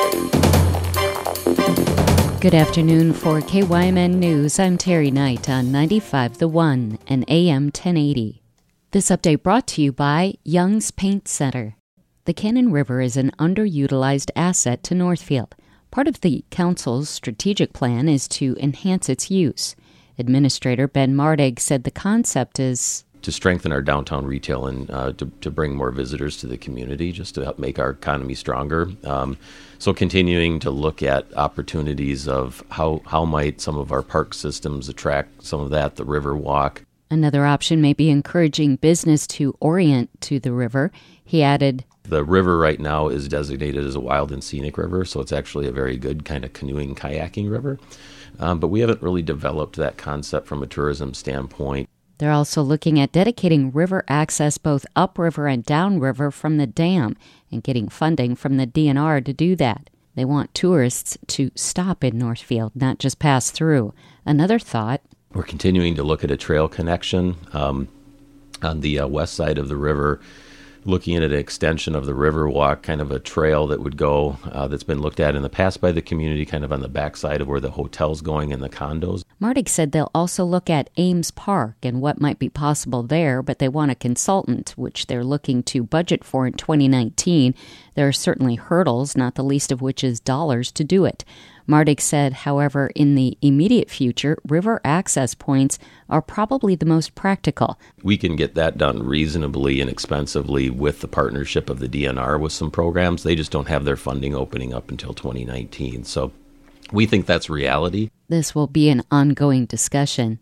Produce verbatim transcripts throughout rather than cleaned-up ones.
Good afternoon for K Y M N News. I'm Terry Knight on ninety-five The One and A M ten eighty. This update brought to you by Young's Paint Center. The Cannon River is an underutilized asset to Northfield. Part of the council's strategic plan is to enhance its use. Administrator Ben Mardig said the concept is to strengthen our downtown retail and uh, to, to bring more visitors to the community, just to help make our economy stronger. Um, so continuing to look at opportunities of how, how might some of our park systems attract some of that, the river walk. Another option may be encouraging business to orient to the river. He added, the river right now is designated as a wild and scenic river, so it's actually a very good kind of canoeing, kayaking river. Um, but we haven't really developed that concept from a tourism standpoint. They're also looking at dedicating river access both upriver and downriver from the dam and getting funding from the D N R to do that. They want tourists to stop in Northfield, not just pass through. Another thought, we're continuing to look at a trail connection um, on the uh, west side of the river, looking at an extension of the Riverwalk, kind of a trail that would go, uh, that's been looked at in the past by the community, kind of on the backside of where the hotel's going and the condos. Mardig said they'll also look at Ames Park and what might be possible there, but they want a consultant, which they're looking to budget for in twenty nineteen. There are certainly hurdles, not the least of which is dollars to do it. Mardig said, however, in the immediate future, river access points are probably the most practical. We can get that done reasonably inexpensively with the partnership of the D N R with some programs. They just don't have their funding opening up until twenty nineteen. So we think that's reality. This will be an ongoing discussion.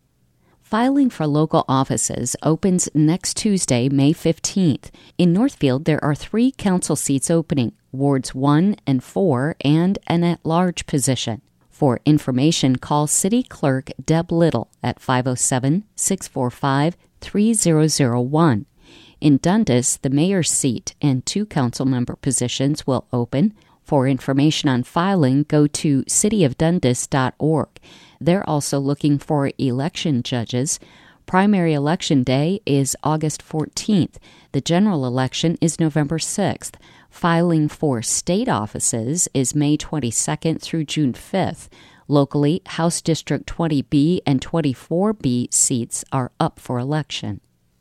Filing for local offices opens next Tuesday, May fifteenth. In Northfield, there are three council seats opening, Wards one and four, and an at-large position. For information, call City Clerk Deb Little at five oh seven, six four five, three oh oh one. In Dundas, the mayor's seat and two council member positions will open. For information on filing, go to city of dundas dot org. They're also looking for election judges. Primary election day is August fourteenth. The general election is November sixth. Filing for state offices is May twenty-second through June fifth. Locally, House District twenty B and twenty-four B seats are up for election.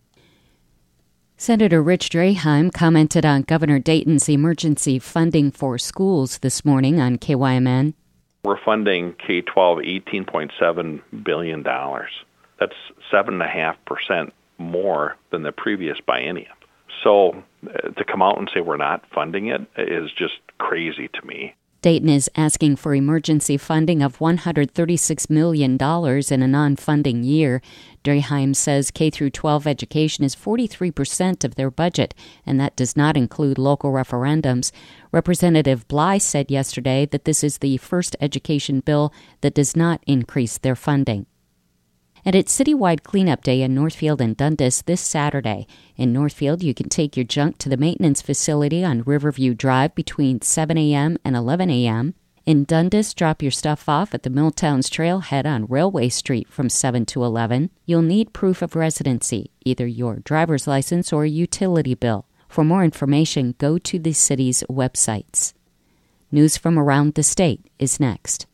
Senator Rich Draheim commented on Governor Dayton's emergency funding for schools this morning on K Y M N. We're funding K twelve eighteen point seven billion dollars. That's seven point five percent more than the previous biennium. So uh, to come out and say we're not funding it is just crazy to me. Dayton is asking for emergency funding of one hundred thirty-six million dollars in a non-funding year. Draheim says K through twelve education is forty-three percent of their budget, and that does not include local referendums. Representative Bly said yesterday that this is the first education bill that does not increase their funding. And it's Citywide Cleanup Day in Northfield and Dundas this Saturday. In Northfield, you can take your junk to the maintenance facility on Riverview Drive between seven a.m. and eleven a.m. In Dundas, drop your stuff off at the Milltowns Trailhead on Railway Street from seven to eleven. You'll need proof of residency, either your driver's license or utility bill. For more information, go to the city's websites. News from around the state is next.